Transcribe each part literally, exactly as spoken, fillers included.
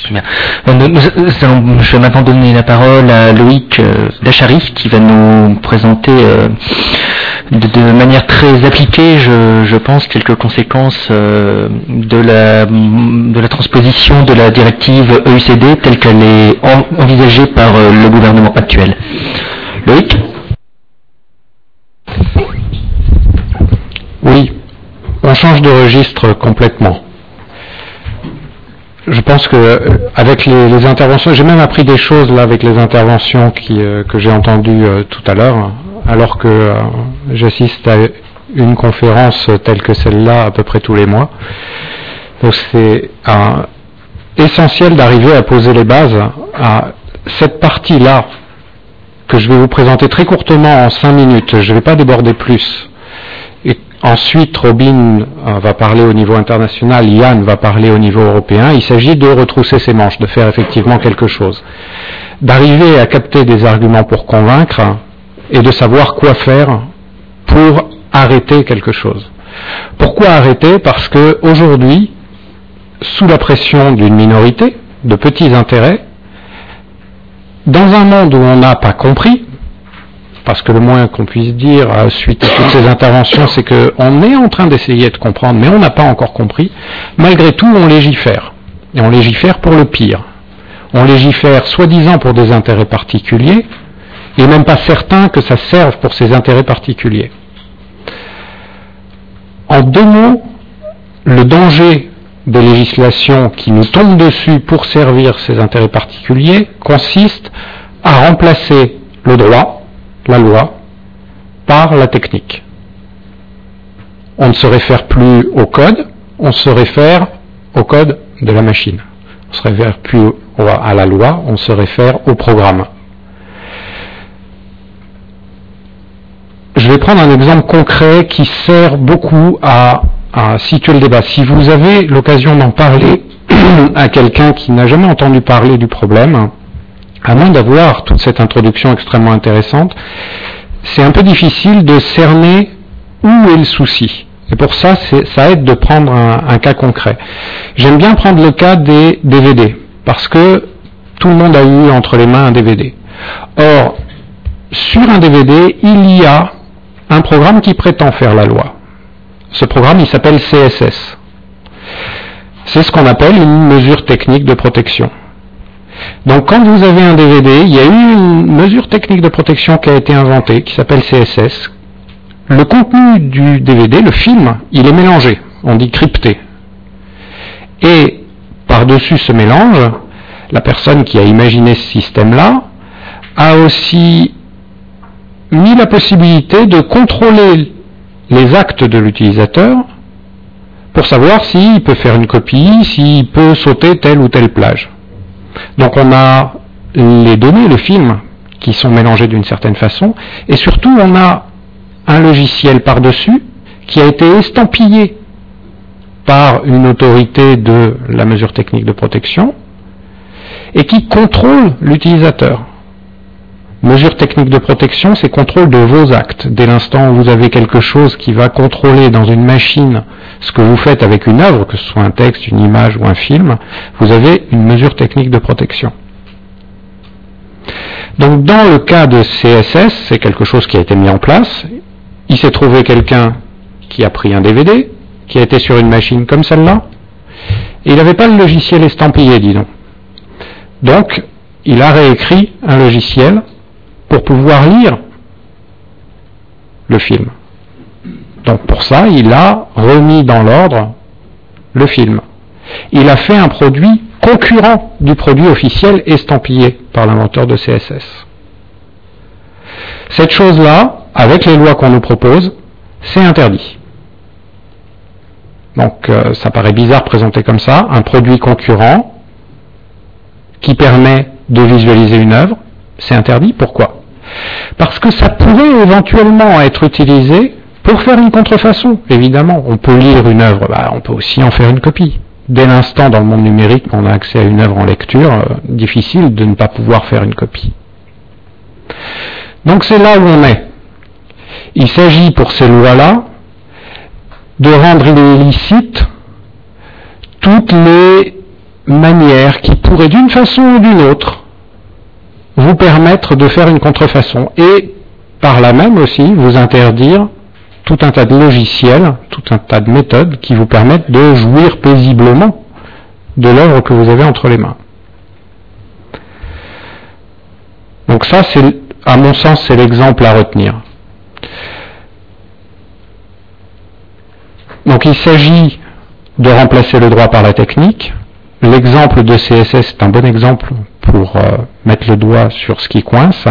Bien. Nous, nous allons, je vais maintenant donner la parole à Loïc euh, Dachary qui va nous présenter euh, de, de manière très appliquée, je, je pense, quelques conséquences euh, de, la, de la transposition de la directive E U C D telle qu'elle est en, envisagée par euh, le gouvernement actuel. Loïc ? Oui, on change de registre complètement. Je pense que avec les, les interventions, j'ai même appris des choses là avec les interventions qui, euh, que j'ai entendues euh, tout à l'heure, alors que euh, j'assiste à une conférence telle que celle-là à peu près tous les mois. Donc c'est euh, essentiel d'arriver à poser les bases à cette partie-là que je vais vous présenter très courtement en cinq minutes. Je ne vais pas déborder plus. Ensuite, Robin va parler au niveau international, Yann va parler au niveau européen. Il s'agit de retrousser ses manches, de faire effectivement quelque chose, d'arriver à capter des arguments pour convaincre et de savoir quoi faire pour arrêter quelque chose. Pourquoi arrêter ? Parce que aujourd'hui, sous la pression d'une minorité, de petits intérêts, dans un monde où on n'a pas compris, parce que le moins qu'on puisse dire suite à toutes ces interventions, c'est qu'on est en train d'essayer de comprendre, mais on n'a pas encore compris. Malgré tout, on légifère. Et on légifère pour le pire. On légifère soi-disant pour des intérêts particuliers, et même pas certain que ça serve pour ces intérêts particuliers. En deux mots, le danger des législations qui nous tombent dessus pour servir ces intérêts particuliers consiste à remplacer le droit, la loi, par la technique. On ne se réfère plus au code, on se réfère au code de la machine. On ne se réfère plus à la loi, on se réfère au programme. Je vais prendre un exemple concret qui sert beaucoup à, à situer le débat. Si vous avez l'occasion d'en parler à quelqu'un qui n'a jamais entendu parler du problème, à moins d'avoir toute cette introduction extrêmement intéressante, c'est un peu difficile de cerner où est le souci. Et pour ça, c'est, ça aide de prendre un, un cas concret. J'aime bien prendre le cas des D V D, parce que tout le monde a eu entre les mains un D V D. Or, sur un D V D, il y a un programme qui prétend faire la loi. Ce programme, il s'appelle C S S. C'est ce qu'on appelle une mesure technique de protection. Donc quand vous avez un D V D, il y a eu une mesure technique de protection qui a été inventée, qui s'appelle C S S. Le contenu du D V D, le film, il est mélangé, on dit crypté. Et par-dessus ce mélange, la personne qui a imaginé ce système-là a aussi mis la possibilité de contrôler les actes de l'utilisateur pour savoir s'il peut faire une copie, s'il peut sauter telle ou telle plage. Donc on a les données, le film, qui sont mélangés d'une certaine façon, et surtout on a un logiciel par-dessus qui a été estampillé par une autorité de la mesure technique de protection et qui contrôle l'utilisateur. Mesure technique de protection, c'est contrôle de vos actes. Dès l'instant où vous avez quelque chose qui va contrôler dans une machine ce que vous faites avec une œuvre, que ce soit un texte, une image ou un film, vous avez une mesure technique de protection. Donc dans le cas de C S S, c'est quelque chose qui a été mis en place. Il s'est trouvé quelqu'un qui a pris un D V D, qui a été sur une machine comme celle-là, et il n'avait pas le logiciel estampillé, dis donc. Donc, il a réécrit un logiciel pour pouvoir lire le film. Donc pour ça, il a remis dans l'ordre le film. Il a fait un produit concurrent du produit officiel estampillé par l'inventeur de C S S. Cette chose-là, avec les lois qu'on nous propose, c'est interdit. Donc euh, ça paraît bizarre présenté comme ça, un produit concurrent qui permet de visualiser une œuvre, c'est interdit. Pourquoi ? Parce que ça pourrait éventuellement être utilisé pour faire une contrefaçon. Évidemment, on peut lire une œuvre, bah, on peut aussi en faire une copie. Dès l'instant, dans le monde numérique, on a accès à une œuvre en lecture, euh, difficile de ne pas pouvoir faire une copie. Donc c'est là où on est. Il s'agit pour ces lois-là de rendre illicite toutes les manières qui pourraient d'une façon ou d'une autre vous permettre de faire une contrefaçon et par là même aussi vous interdire tout un tas de logiciels, tout un tas de méthodes qui vous permettent de jouir paisiblement de l'œuvre que vous avez entre les mains. Donc ça, c'est, à mon sens, c'est l'exemple à retenir. Donc il s'agit de remplacer le droit par la technique. L'exemple de C S S est un bon exemple pour euh, mettre le doigt sur ce qui coince.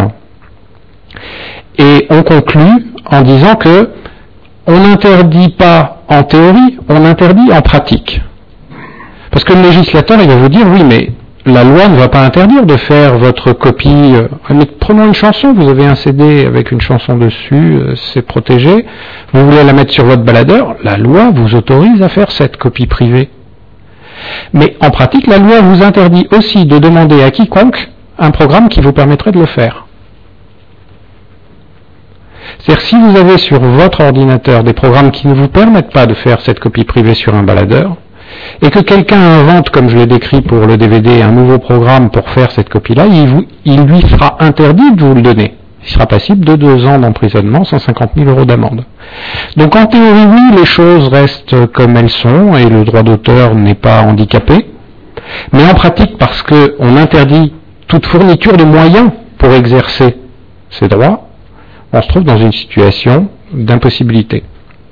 Et on conclut en disant que on n'interdit pas en théorie, on interdit en pratique. Parce que le législateur, il va vous dire, oui, mais la loi ne va pas interdire de faire votre copie. Mais prenons une chanson, vous avez un C D avec une chanson dessus, c'est protégé, vous voulez la mettre sur votre baladeur, la loi vous autorise à faire cette copie privée. Mais en pratique, la loi vous interdit aussi de demander à quiconque un programme qui vous permettrait de le faire. C'est-à-dire si vous avez sur votre ordinateur des programmes qui ne vous permettent pas de faire cette copie privée sur un baladeur, et que quelqu'un invente, comme je l'ai décrit pour le D V D, un nouveau programme pour faire cette copie-là, il, vous, il lui sera interdit de vous le donner. Il sera passible de deux ans d'emprisonnement, cent cinquante mille euros d'amende. Donc en théorie, oui, les choses restent comme elles sont et le droit d'auteur n'est pas handicapé. Mais en pratique, parce qu'on interdit toute fourniture de moyens pour exercer ces droits, on se trouve dans une situation d'impossibilité.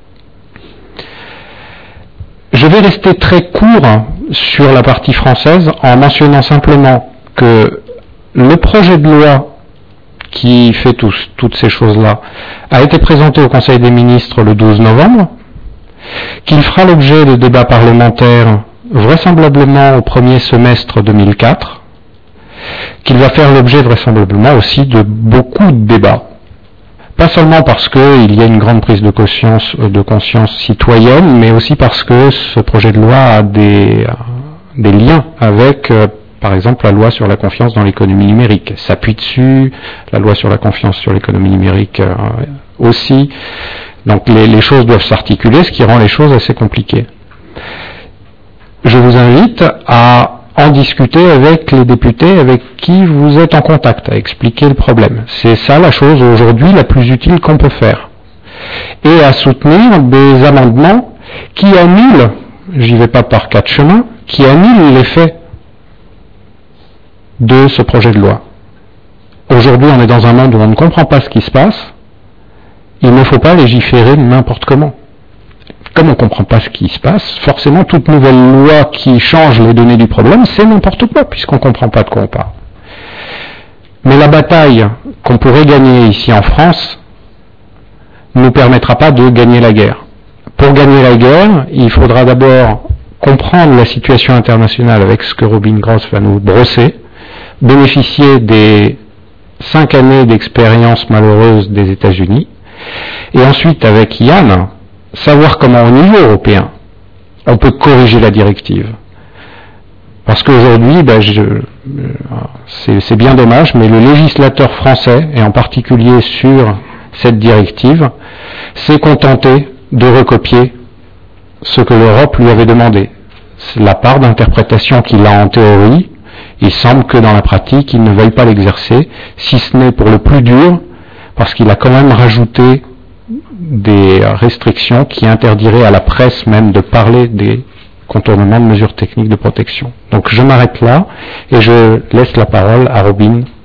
Je vais rester très court sur la partie française en mentionnant simplement que le projet de loi qui fait tous, toutes ces choses-là a été présenté au Conseil des ministres le douze novembre, qu'il fera l'objet de débats parlementaires vraisemblablement au premier semestre deux mille quatre, qu'il va faire l'objet vraisemblablement aussi de beaucoup de débats. Pas seulement parce qu'il y a une grande prise de conscience, de conscience citoyenne, mais aussi parce que ce projet de loi a des, des liens avec, euh, par exemple, la loi sur la confiance dans l'économie numérique. S'appuie dessus, la loi sur la confiance sur l'économie numérique euh, aussi. Donc les, les choses doivent s'articuler, ce qui rend les choses assez compliquées. Je vous invite à en discuter avec les députés avec qui vous êtes en contact, à expliquer le problème. C'est ça la chose aujourd'hui la plus utile qu'on peut faire. Et à soutenir des amendements qui annulent, j'y vais pas par quatre chemins, qui annulent l'effet de ce projet de loi. Aujourd'hui, on est dans un monde où on ne comprend pas ce qui se passe. Il ne faut pas légiférer n'importe comment. Comme on ne comprend pas ce qui se passe, forcément, toute nouvelle loi qui change les données du problème, c'est n'importe quoi, puisqu'on ne comprend pas de quoi on parle. Mais la bataille qu'on pourrait gagner ici en France ne nous permettra pas de gagner la guerre. Pour gagner la guerre, il faudra d'abord comprendre la situation internationale avec ce que Robin Gross va nous brosser, bénéficier des cinq années d'expérience malheureuse des États-Unis, et ensuite, avec Yann, savoir comment au niveau européen on peut corriger la directive. Parce qu'aujourd'hui, ben, je, c'est, c'est bien dommage, mais le législateur français, et en particulier sur cette directive, s'est contenté de recopier ce que l'Europe lui avait demandé. C'est la part d'interprétation qu'il a en théorie. Il semble que dans la pratique, il ne veuille pas l'exercer, si ce n'est pour le plus dur, parce qu'il a quand même rajouté des restrictions qui interdiraient à la presse même de parler des contournements de mesures techniques de protection. Donc je m'arrête là et je laisse la parole à Robin